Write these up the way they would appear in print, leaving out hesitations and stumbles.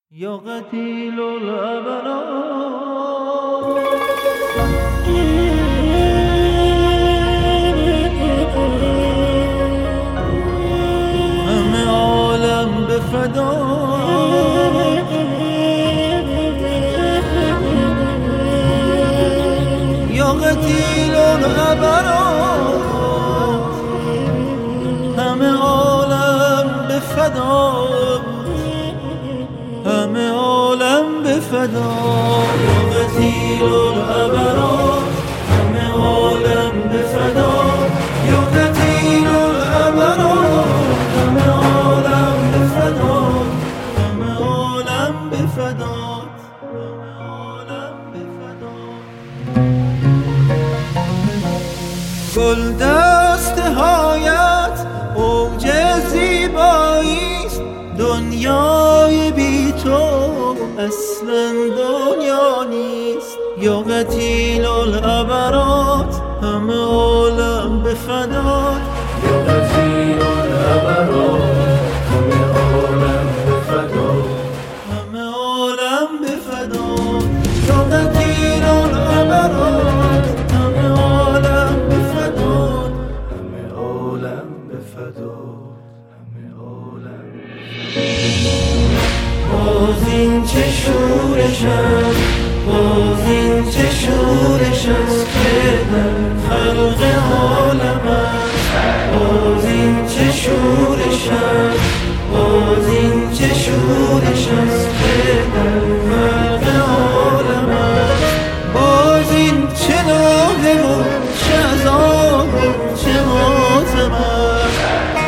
یا قتیل الابرار همه عالم به فدا یا قتیل الابرار همه عالم به فدا همه عالم به فدا یا قتیل الابرار همه عالم به فدا یا قتیل الابرار همه عالم به فدا همه عالم به فدا همه عالم به فدا گل دست هایت اوج زیباییست دنیای بی تو اصلا دنیا نیست یا قتیل الابرات همه عالم به فدات یا قتیل الابرات همه عالم به فدات همه عالم به فدات یا قتیل الابرات همه عالم به فدات همه عالم به فدات باز این چه شورش است باز این چه شورش است که در خلق عالم است باز این چه شورش است باز این چه شورش است که در خلق عالم است باز این چه ناله و چه عذاب و چه ماتم است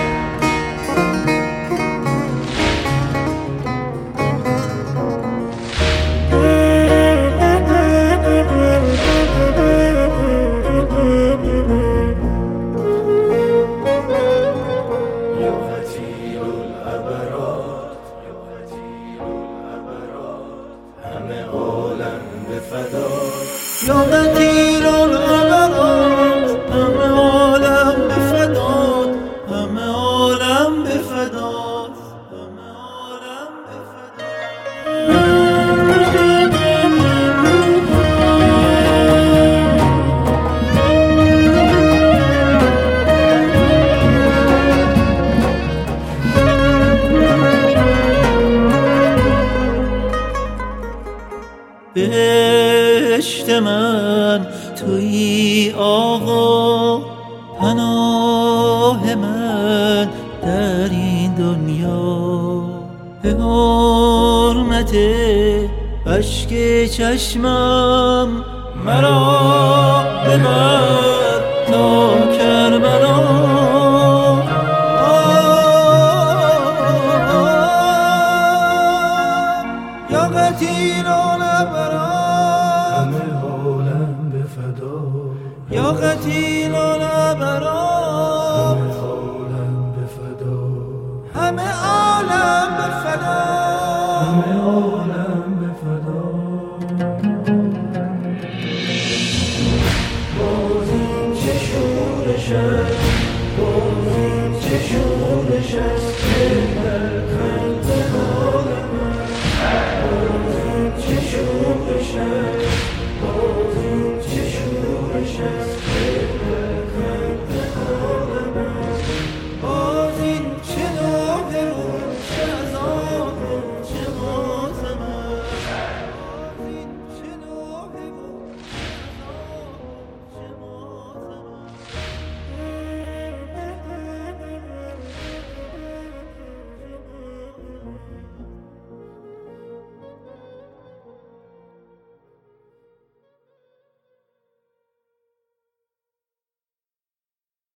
یا قتیل الابرات همه عالم به فدات همه عالم به فدات همه عالم به بهشت من تویی آقا پناه من در این دنیا به حرمت اشک چشمم مرا ببر تا کربلا